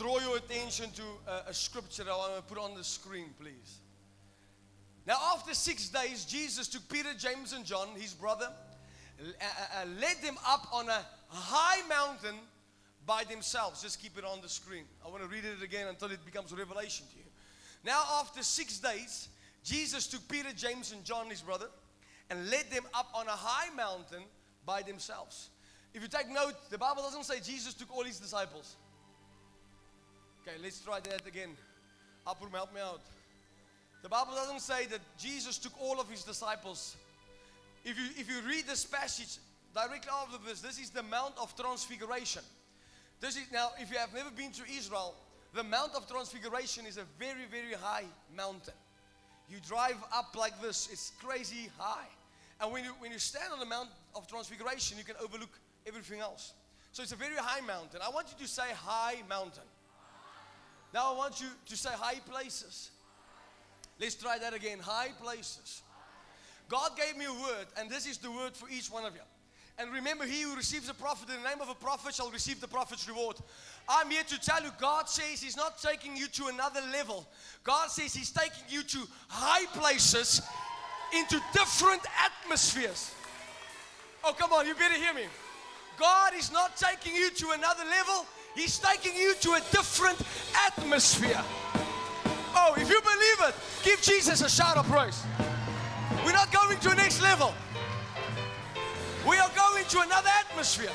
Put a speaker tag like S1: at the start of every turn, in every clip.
S1: draw your attention to a scripture I want to put on the screen, please. Now, after 6 days, Jesus took Peter, James, and John, his brother, led them up on a high mountain by themselves. Just keep it on the screen. I want to read it again until it becomes a revelation to you. Now, after 6 days, Jesus took Peter, James, and John, his brother, and led them up on a high mountain by themselves. If you take note, the Bible doesn't say Jesus took all his disciples. Okay, let's try that again. Apur, help me out. The Bible doesn't say that Jesus took all of his disciples. If you read this passage directly after this is the Mount of Transfiguration. Now, if you have never been to Israel, the Mount of Transfiguration is a very, very high mountain. You drive up like this, it's crazy high. And when you stand on the Mount of Transfiguration, you can overlook everything else. So it's a very high mountain. I want you to say high mountain. Now I want you to say high places. Let's try that again. High places. God gave me a word, and this is the word for each one of you. And remember, he who receives a prophet in the name of a prophet shall receive the prophet's reward. I'm here to tell you, God says he's not taking you to another level. God says he's taking you to high places, into different atmospheres. Oh, come on, you better hear me. God is not taking you to another level. He's taking you to a different atmosphere. Oh, if you believe it, give Jesus a shout of praise. We're not going to a next level. We are going to another atmosphere.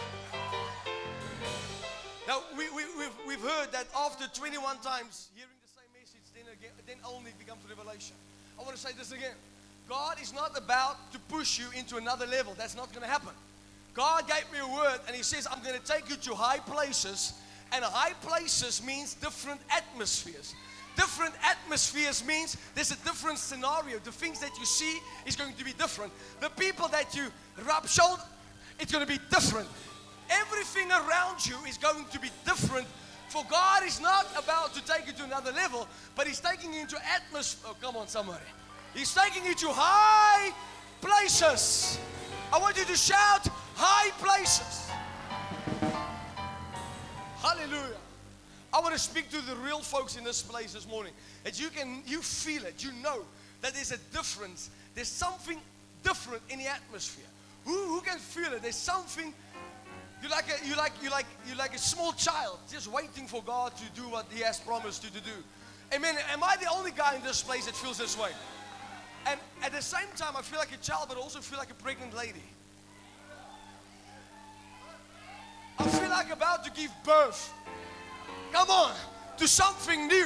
S1: Now, we've heard that after 21 times hearing the same message, then only it becomes revelation. I want to say this again. God is not about to push you into another level. That's not going to happen. God gave me a word, and he says, I'm going to take you to high places. And high places means different atmospheres. Different atmospheres means there's a different scenario. The things that you see is going to be different. The people that you rub shoulders, it's going to be different. Everything around you is going to be different. For God is not about to take you to another level, but he's taking you into atmosphere. Oh, come on, somebody. He's taking you to high places. I want you to shout, high places. Hallelujah. I want to speak to the real folks in this place this morning. That you feel it, you know that there's a difference. There's something different in the atmosphere. Who can feel it? There's something. You're like a small child just waiting for God to do what he has promised you to do. Amen. Am I the only guy in this place that feels this way? And at the same time, I feel like a child, but also feel like a pregnant lady. I feel like about to give birth. Come on, to something new.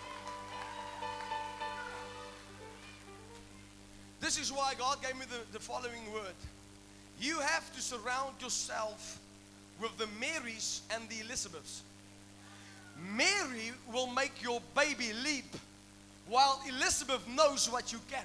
S1: This is why God gave me the following word. You have to surround yourself with the Marys and the Elizabeths. Mary will make your baby leap, while Elizabeth knows what you carry.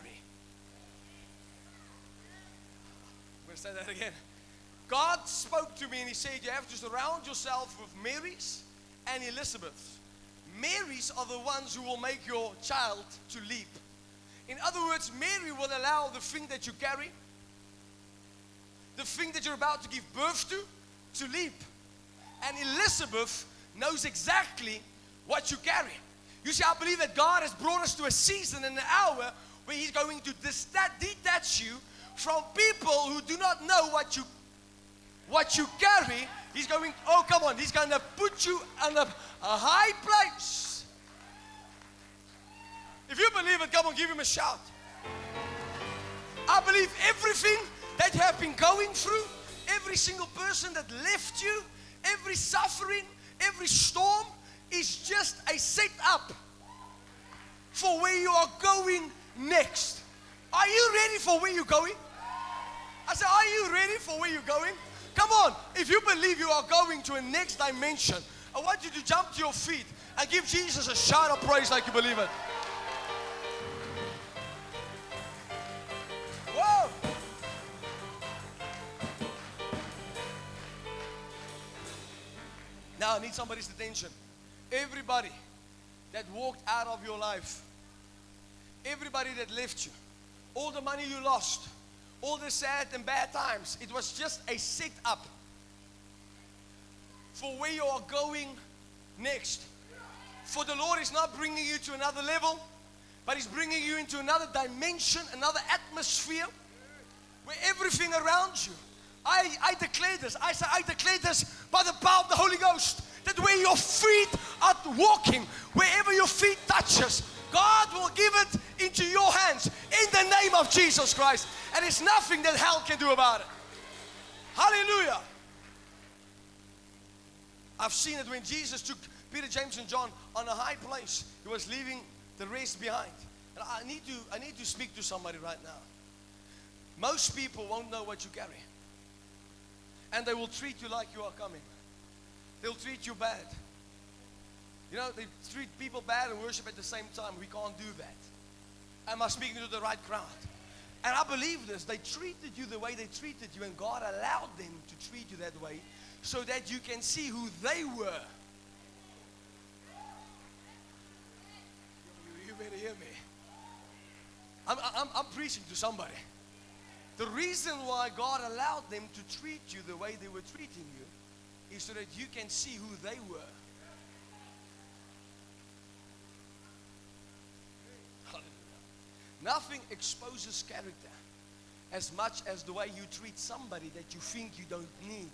S1: I'm going to say that again. God spoke to me and he said, you have to surround yourself with Marys and Elizabeths. Marys are the ones who will make your child to leap. In other words, Mary will allow the thing that you carry, the thing that you're about to give birth to leap. And Elizabeth knows exactly what you carry. You see, I believe that God has brought us to a season and an hour where he's going to detach you from people who do not know what you carry. He's going, oh come on, he's going to put you on a high place. If you believe it, come on, give him a shout. I believe everything that you have been going through, every single person that left you, every suffering, every storm is just a setup for where you are going next. Are you ready for where you're going? I said, are you ready for where you're going? Come on, if you believe you are going to a next dimension, I want you to jump to your feet and give Jesus a shout of praise like you believe it. Whoa! Now I need somebody's attention. Everybody that walked out of your life, everybody that left you, all the money you lost, all the sad and bad times, it was just a setup for where you are going next. For the Lord is not bringing you to another level, but He's bringing you into another dimension, another atmosphere, where everything around you, I declare this. I say, I declare this by the power of the Holy Ghost, that where your feet are walking, wherever your feet touches, God will give it into your hands in the name of Jesus Christ. And there's nothing that hell can do about it. Hallelujah. I've seen it when Jesus took Peter, James, and John on a high place. He was leaving the rest behind. And I need to speak to somebody right now. Most people won't know what you carry. And they will treat you like you are coming. They'll treat you bad. You know, they treat people bad and worship at the same time. We can't do that. Am I speaking to the right crowd? And I believe this. They treated you the way they treated you, and God allowed them to treat you that way so that you can see who they were. You better hear me. I'm preaching to somebody. The reason why God allowed them to treat you the way they were treating you is so that you can see who they were. Hallelujah. Nothing exposes character as much as the way you treat somebody that you think you don't need.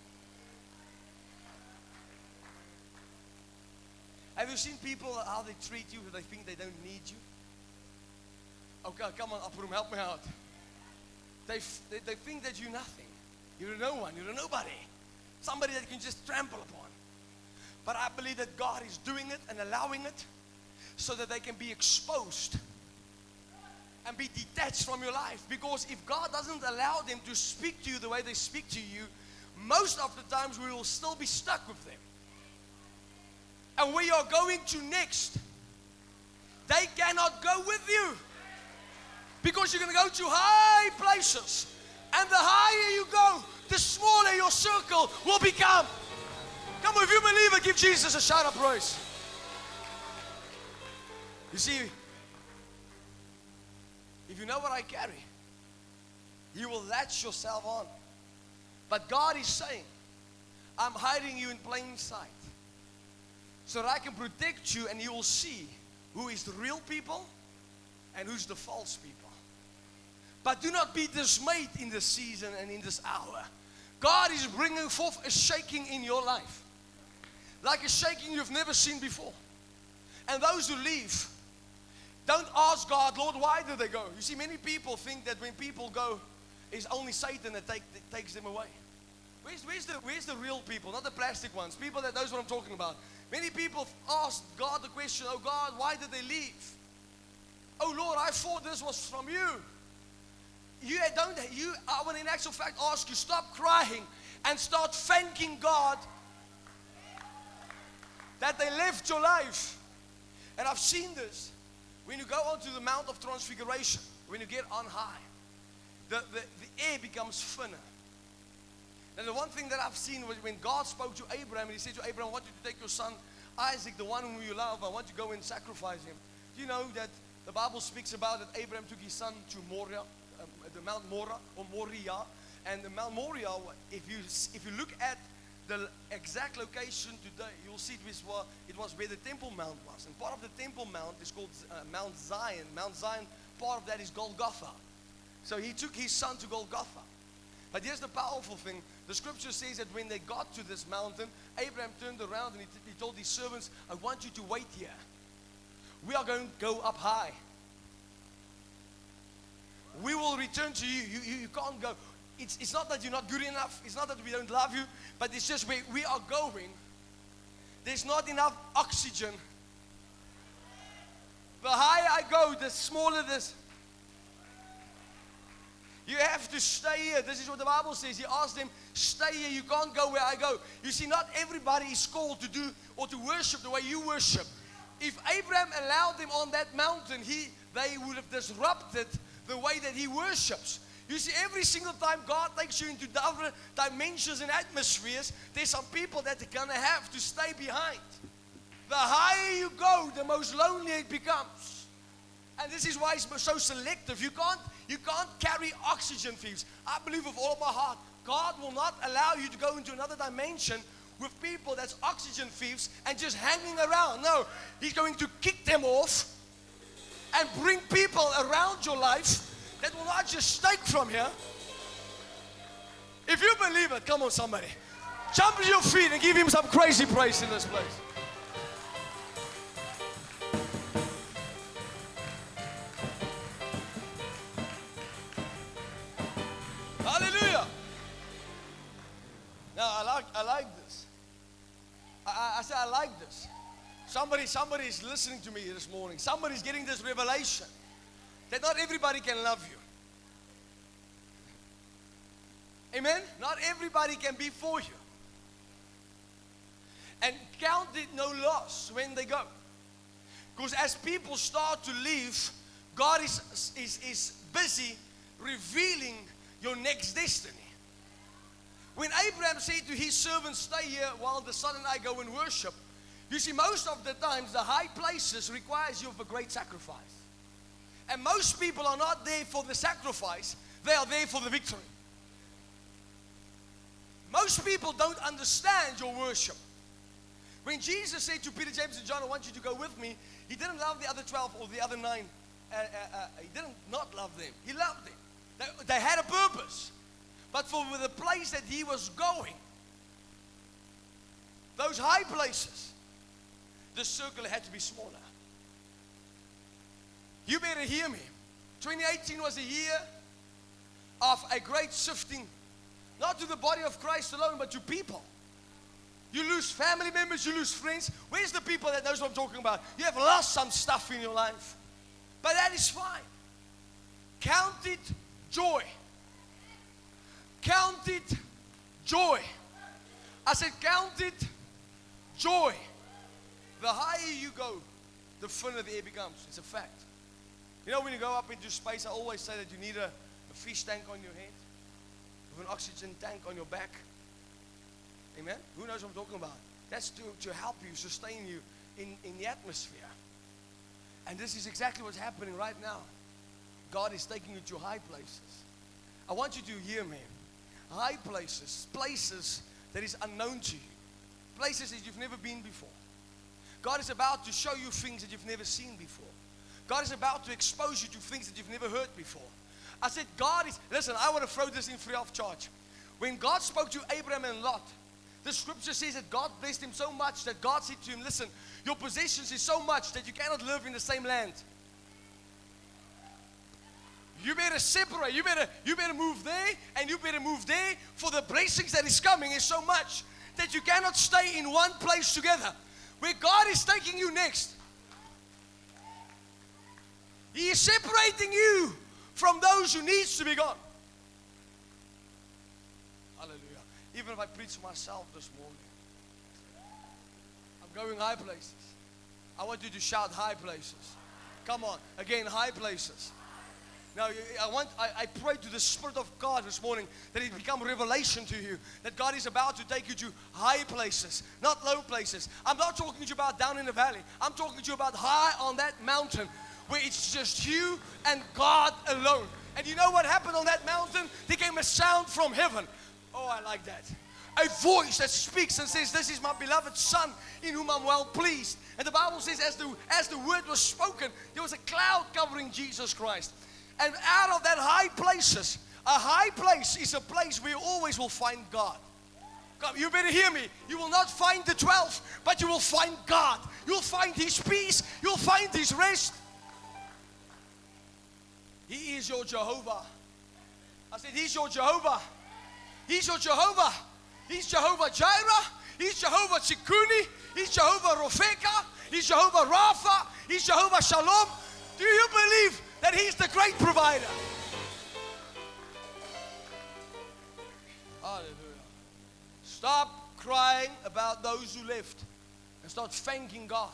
S1: Have you seen people, how they treat you, they think they don't need you? Okay, come on, Abram, help me out. They think that you're nothing. You're no one. You're a nobody. Somebody that you can just trample upon. But I believe that God is doing it and allowing it so that they can be exposed and be detached from your life. Because if God doesn't allow them to speak to you the way they speak to you, most of the times we will still be stuck with them. And where you're going to next, they cannot go with you. Because you're going to go to high places. And the higher you go, the smaller your circle will become. Come on, if you believe it, give Jesus a shout of praise. You see, if you know what I carry, you will latch yourself on. But God is saying, I'm hiding you in plain sight so that I can protect you, and you will see who is the real people and who's the false people. But do not be dismayed in this season and in this hour. God is bringing forth a shaking in your life. Like a shaking you've never seen before. And those who leave, don't ask God, Lord, why did they go? You see, many people think that when people go, it's only Satan that takes them away. Where's the real people, not the plastic ones? People that knows what I'm talking about. Many people ask God the question, oh God, why did they leave? Oh Lord, I thought this was from you. I want in actual fact ask you, stop crying and start thanking God that they left your life. And I've seen this. When you go onto the Mount of Transfiguration, when you get on high, the air becomes thinner. And the one thing that I've seen was when God spoke to Abraham, and He said to Abraham, I want you to take your son Isaac, the one whom you love, I want you to go and sacrifice him. Do you know that the Bible speaks about that Abraham took his son to Moriah, the Mount Moriah, or Moriah, and the Mount Moriah, if you look at the exact location today, you'll see it was where the Temple Mount was. And part of the Temple Mount is called Mount Zion. Mount Zion, part of that is Golgotha. So he took his son to Golgotha. But here's the powerful thing. The scripture says that when they got to this mountain, Abraham turned around and he told his servants, I want you to wait here. We are going to go up high. We will return to you. You can't go. It's not that you're not good enough. It's not that we don't love you. But it's just where we are going. There's not enough oxygen. The higher I go, the smaller this. You have to stay here. This is what the Bible says. He asked them, stay here. You can't go where I go. You see, not everybody is called to do or to worship the way you worship. If Abraham allowed them on that mountain, they would have disrupted the way that he worships. You see, every single time God takes you into different dimensions and atmospheres, there's some people that are going to have to stay behind. The higher you go, the most lonely it becomes. And this is why it's so selective. You can't carry oxygen thieves. I believe with all of my heart, God will not allow you to go into another dimension with people that's oxygen thieves and just hanging around. No, He's going to kick them off and bring people around your life that will not just take from here. If you believe it, come on somebody. Jump to your feet and give Him some crazy praise in this place. Hallelujah. Now I like this. I said I like this. Somebody is listening to me this morning. Somebody's getting this revelation that not everybody can love you. Amen? Not everybody can be for you. And count it no loss when they go. Because as people start to leave, God is busy revealing your next destiny. When Abraham said to his servants, stay here while the son and I go and worship, you see, most of the times the high places requires you of a great sacrifice. And most people are not there for the sacrifice, they are there for the victory. Most people don't understand your worship. When Jesus said to Peter, James, and John, I want you to go with me, He didn't love the other 12 or the other 9. He didn't not love them. He loved them. They had a purpose. But for the place that He was going, those high places, the circle had to be smaller. You better hear me. 2018 was a year of a great sifting, not to the body of Christ alone, but to people. You lose family members, you lose friends. Where's the people that knows what I'm talking about? You have lost some stuff in your life. But that is fine. Count it joy. Count it joy. I said count it joy. The higher you go, the thinner the air becomes. It's a fact. You know, when you go up into space, I always say that you need a fish tank on your head with an oxygen tank on your back. Amen? Who knows what I'm talking about? That's to help you, sustain you in the atmosphere. And this is exactly what's happening right now. God is taking you to high places. I want you to hear me. High places, places that is unknown to you. Places that you've never been before. God is about to show you things that you've never seen before. God is about to expose you to things that you've never heard before. I said, listen, I want to throw this in free of charge. When God spoke to Abraham and Lot, the scripture says that God blessed him so much that God said to him, listen, your possessions is so much that you cannot live in the same land. You better separate. You better move there and you better move there, for the blessings that is coming is so much that you cannot stay in one place together. Where God is taking you next, He is separating you from those who needs to be gone. Hallelujah. Even if I preach myself this morning, I'm going high places. I want you to shout high places. Come on, again, high places. Now, I pray to the Spirit of God this morning that it become revelation to you, that God is about to take you to high places, not low places. I'm not talking to you about down in the valley. I'm talking to you about high on that mountain where it's just you and God alone. And you know what happened on that mountain? There came a sound from heaven. Oh, I like that. A voice that speaks and says, this is my beloved Son in whom I'm well pleased. And the Bible says as the word was spoken, there was a cloud covering Jesus Christ. And out of that high places, a high place is a place where you always will find God. God, you better hear me. You will not find the 12, but you will find God. You'll find His peace. You'll find His rest. He is your Jehovah. I said, He's your Jehovah. He's your Jehovah. He's Jehovah Jireh. He's Jehovah Tsikuni. He's Jehovah Rofeka. He's Jehovah Rapha. He's Jehovah Shalom. Do you believe that He's the great provider? Hallelujah. Stop crying about those who left and start thanking God.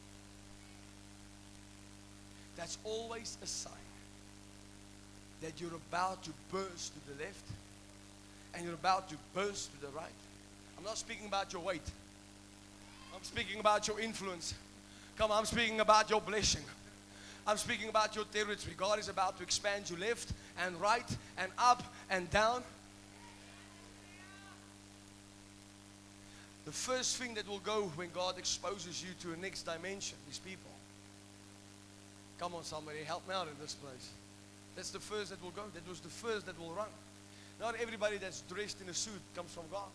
S1: That's always a sign that you're about to burst to the left and you're about to burst to the right. I'm not speaking about your weight. I'm speaking about your influence. Come on, I'm speaking about your blessing. I'm speaking about your territory. God is about to expand you left and right and up and down. The first thing that will go when God exposes you to a next dimension is people. Come on, somebody, help me out in this place. That's the first that will go. That was the first that will run. Not everybody that's dressed in a suit comes from God.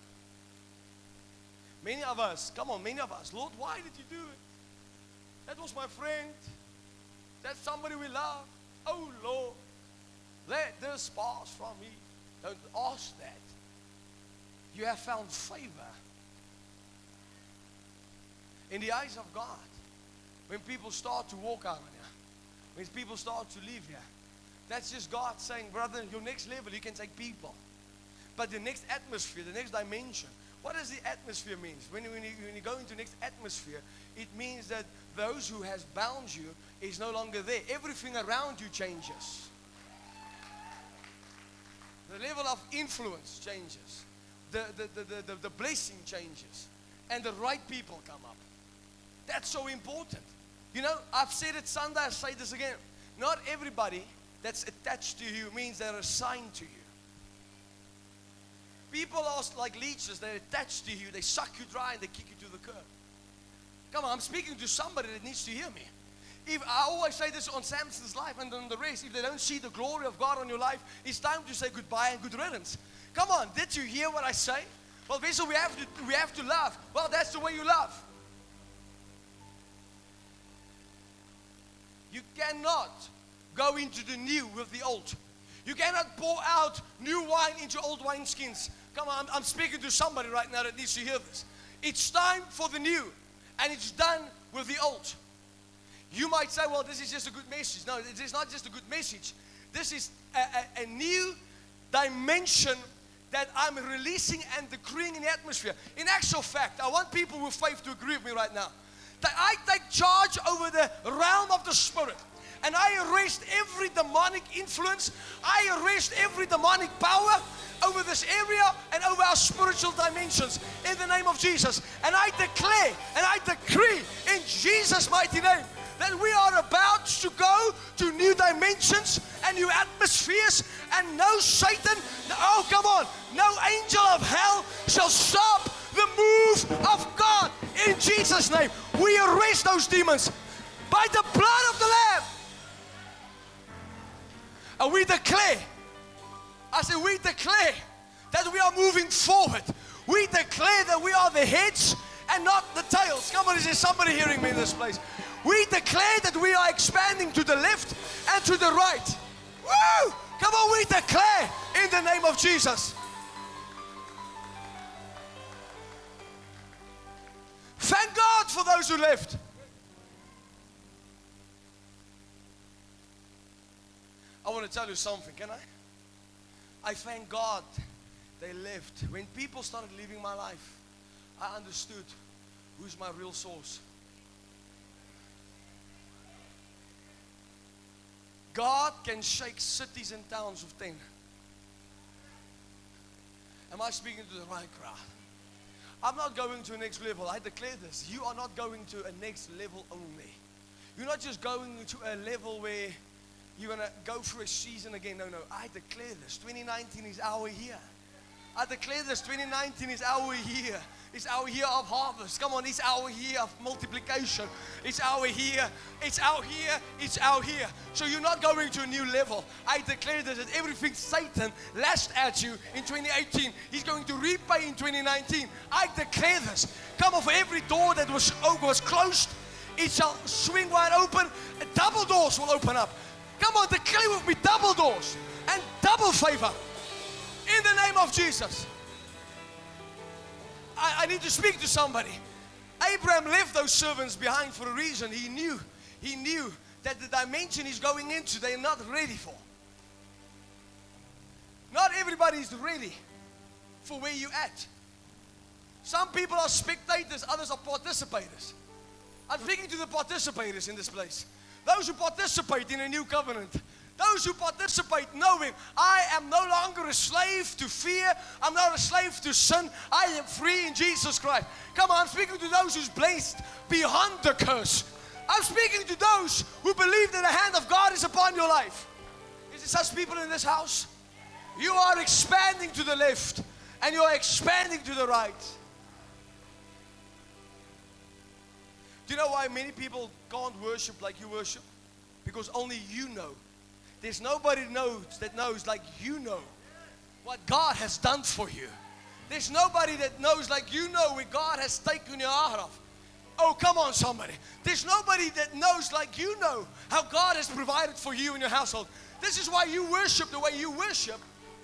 S1: Many of us, come on, many of us, Lord, why did you do it? That was my friend. That's somebody we love. Oh, Lord, let this pass from me. Don't ask that. You have found favor in the eyes of God. When people start to walk out of here, when people start to live here, that's just God saying, brother, your next level, you can take people. But the next atmosphere, the next dimension, what does the atmosphere mean? When you go into the next atmosphere, it means that those who has bound you is no longer there. Everything around you changes. The level of influence changes. The blessing changes. And the right people come up. That's so important. You know, I've said it Sunday, I'll say this again. Not everybody that's attached to you means they're assigned to you. People are like leeches, they're attached to you, they suck you dry and they kick you to the curb. Come on, I'm speaking to somebody that needs to hear me. If I always say this on Samson's life and on the rest, if they don't see the glory of God on your life, it's time to say goodbye and good riddance. Come on, did you hear what I say? Well, Vessel, we have to love. Well, that's the way you love. You cannot go into the new with the old. You cannot pour out new wine into old wineskins. Come on, I'm speaking to somebody right now that needs to hear this. It's time for the new, and it's done with the old. You might say, well, this is just a good message. No, it is not just a good message. This is a new dimension that I'm releasing and decreeing in the atmosphere. In actual fact, I want people with faith to agree with me right now. That I take charge over the realm of the Spirit. And I arrest every demonic influence. I arrest every demonic power over this area and over our spiritual dimensions in the name of Jesus. And I declare and I decree in Jesus' mighty name that we are about to go to new dimensions and new atmospheres, and no Satan, oh come on, no angel of hell shall stop the move of God in Jesus' name. We arrest those demons by the blood of the Lamb. And we declare, we declare that we are moving forward. We declare that we are the heads and not the tails. Come on, is there somebody hearing me in this place? We declare that we are expanding to the left and to the right. Woo! Come on, we declare in the name of Jesus. Thank God for those who left. I want to tell you something, can I? I thank God they left. When people started living my life, I understood who's my real source. God can shake cities and towns with 10. Am I speaking to the right crowd? I'm not going to a next level. I declare this. You are not going to a next level only. You're not just going to a level where you're going to go through a season again. No. I declare this. 2019 is our year. I declare this. 2019 is our year. It's our year of harvest. Come on, it's our year of multiplication. It's our year. It's our year. It's our year. So you're not going to a new level. I declare this, that everything Satan lashed at you in 2018, he's going to repay in 2019. I declare this. Come on, for every door that was closed, it shall swing wide open, and double doors will open up. Come on, declare with me, double doors and double favor in the name of Jesus. I need to speak to somebody. Abraham left those servants behind for a reason. He knew that the dimension he's going into, they're not ready for. Not everybody is ready for where you're at. Some people are spectators, others are participators. I'm speaking to the participators in this place. Those who participate in a new covenant. Those who participate knowing I am no longer a slave to fear. I'm not a slave to sin. I am free in Jesus Christ. Come on, I'm speaking to those who's blessed beyond the curse. I'm speaking to those who believe that the hand of God is upon your life. Is there such people in this house? You are expanding to the left and you are expanding to the right. Do you know why many people can't worship like you worship? Because only you know. There's nobody that knows like you know what God has done for you. There's nobody that knows like you know where God has taken you out of. Oh, come on, somebody. There's nobody that knows like you know how God has provided for you and your household. This is why you worship the way you worship.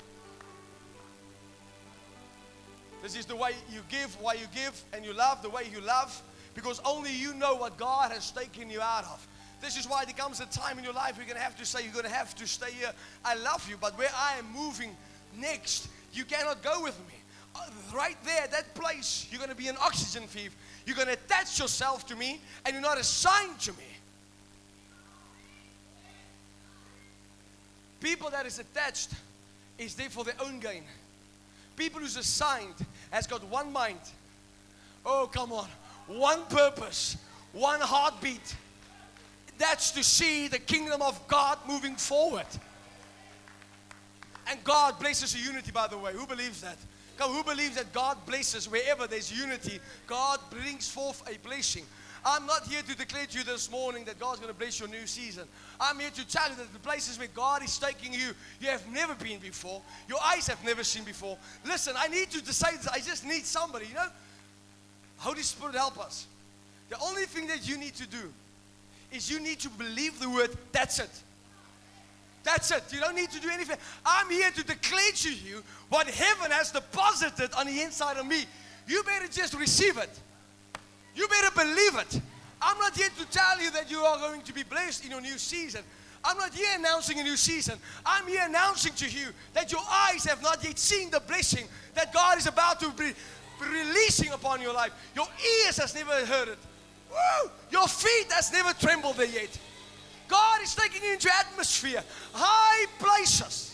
S1: This is the way you give, why you give, and you love the way you love, because only you know what God has taken you out of. This is why there comes a time in your life you're going to have to say, you're going to have to stay here. I love you, but where I am moving next, you cannot go with me. Right there, that place, you're going to be an oxygen thief. You're going to attach yourself to me, and you're not assigned to me. People that is attached is there for their own gain. People who's assigned has got one mind. Oh, come on. One purpose. One heartbeat. That's to see the kingdom of God moving forward. And God blesses unity, by the way. Who believes that? Come, who believes that God blesses wherever there's unity? God brings forth a blessing. I'm not here to declare to you this morning that God's going to bless your new season. I'm here to tell you that the places where God is taking you, you have never been before. Your eyes have never seen before. Listen, I need you to say this. I just need somebody, you know. Holy Spirit, help us. The only thing that you need to do is you need to believe the word. That's it. That's it. You don't need to do anything. I'm here to declare to you what heaven has deposited on the inside of me. You better just receive it. You better believe it. I'm not here to tell you that you are going to be blessed in your new season. I'm not here announcing a new season. I'm here announcing to you that your eyes have not yet seen the blessing that God is about to be releasing upon your life. Your ears has never heard it. Woo! Your feet has never trembled there yet. God is taking you into atmosphere, high places.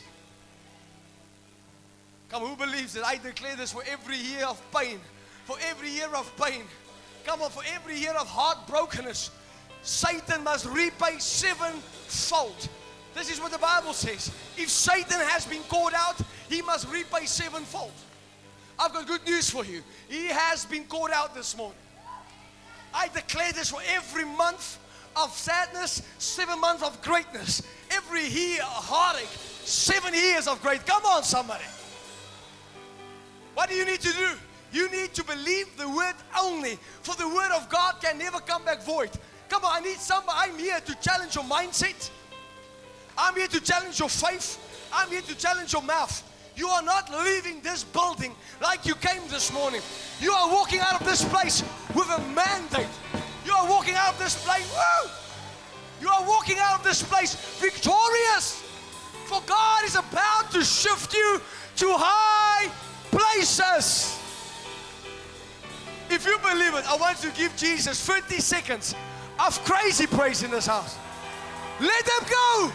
S1: Come, who believes that I declare this for every year of pain, for every year of pain. Come on, for every year of heartbrokenness, Satan must repay sevenfold. This is what the Bible says. If Satan has been caught out, he must repay sevenfold. I've got good news for you. He has been caught out this morning. I declare this for every month of sadness, 7 months of greatness. Every year of heartache, 7 years of great. Come on, somebody. What do you need to do? You need to believe the word only. For the word of God can never come back void. Come on, I need somebody. I'm here to challenge your mindset. I'm here to challenge your faith. I'm here to challenge your mouth. You are not leaving this building like you came this morning. You are walking out of this place with a mandate. You are walking out of this place. Woo! You are walking out of this place victorious. For God is about to shift you to high places. If you believe it, I want to give Jesus 30 seconds of crazy praise in this house. Let them go.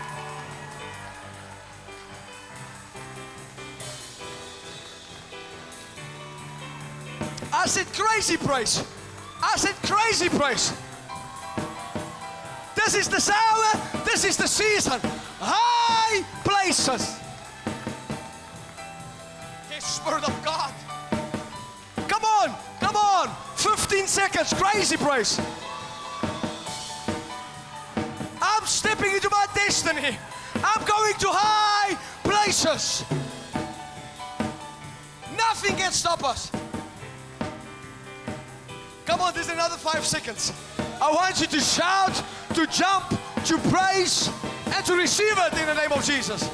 S1: I said crazy praise. I said crazy praise. This is the hour. This is the season. High places. Yes, Spirit of God. Come on. Come on. 15 seconds. Crazy praise. I'm stepping into my destiny. I'm going to high places. Nothing can stop us. Come on, there's another 5 seconds. I want you to shout, to jump, to praise, and to receive it in the name of Jesus.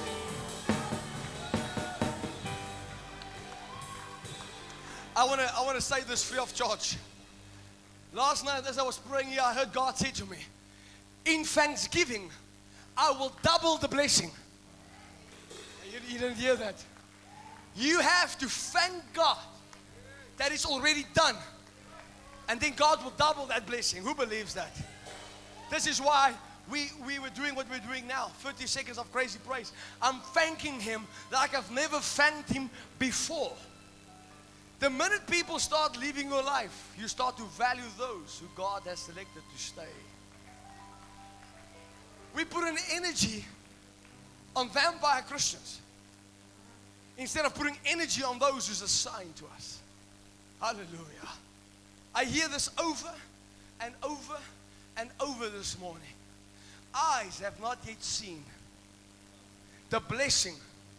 S1: I want to say this free of charge. Last night as I was praying here, I heard God say to me, in thanksgiving, I will double the blessing. You didn't hear that. You have to thank God that it's already done. And then God will double that blessing. Who believes that? This is why we were doing what we're doing now. 30 seconds of crazy praise. I'm thanking Him like I've never thanked Him before. The minute people start leaving your life, you start to value those who God has selected to stay. We put an energy on vampire Christians instead of putting energy on those who's assigned to us. Hallelujah. I hear this over and over this morning. Eyes have not yet seen the blessing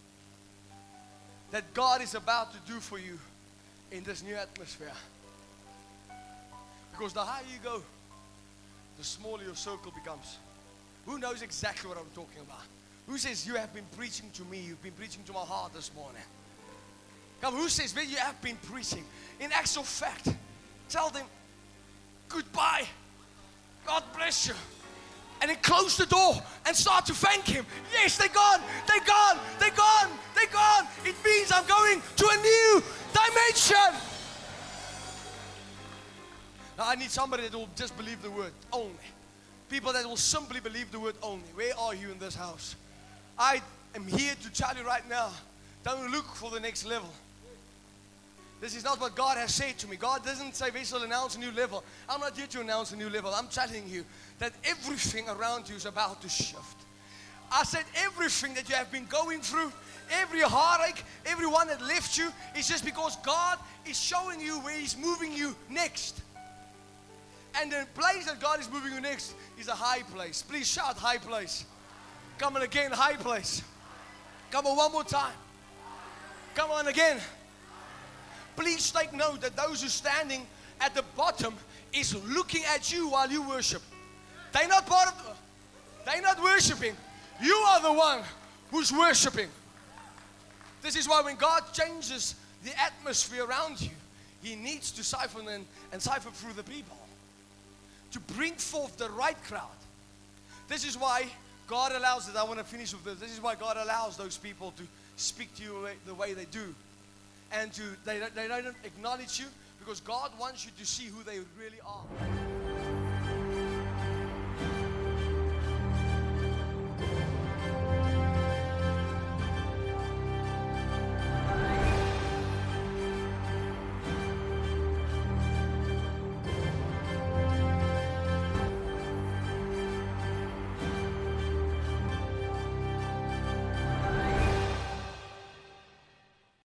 S1: that God is about to do for you in this new atmosphere. Because the higher you go, the smaller your circle becomes. Who knows exactly what I'm talking about? Who says, you have been preaching to me, you've been preaching to my heart this morning? Come, who says, well, you have been preaching? In actual fact, tell them, goodbye, God bless you. And then close the door and start to thank Him. Yes, they're gone, they're gone, they're gone, they're gone. It means I'm going to a new dimension. Now I need somebody that will just believe the word only. People that will simply believe the word only. Where are you in this house? I am here to tell you right now, don't look for the next level. This is not what God has said to me. God doesn't say, Wessel, announce a new level. I'm not here to announce a new level. I'm telling you that everything around you is about to shift. I said everything that you have been going through, every heartache, everyone that left you, is just because God is showing you where He's moving you next. And the place that God is moving you next is a high place. Please shout high place. Come on again, high place. Come on one more time. Come on again. Please take note that those who are standing at the bottom is looking at you while you worship. They're not part of they're not worshiping. You are the one who's worshiping. This is why when God changes the atmosphere around you, He needs to siphon and siphon through the people to bring forth the right crowd. This is why God allows it. I want to finish with this. This is why God allows those people to speak to you the way they do. And they don't acknowledge you, because God wants you to see who they really are.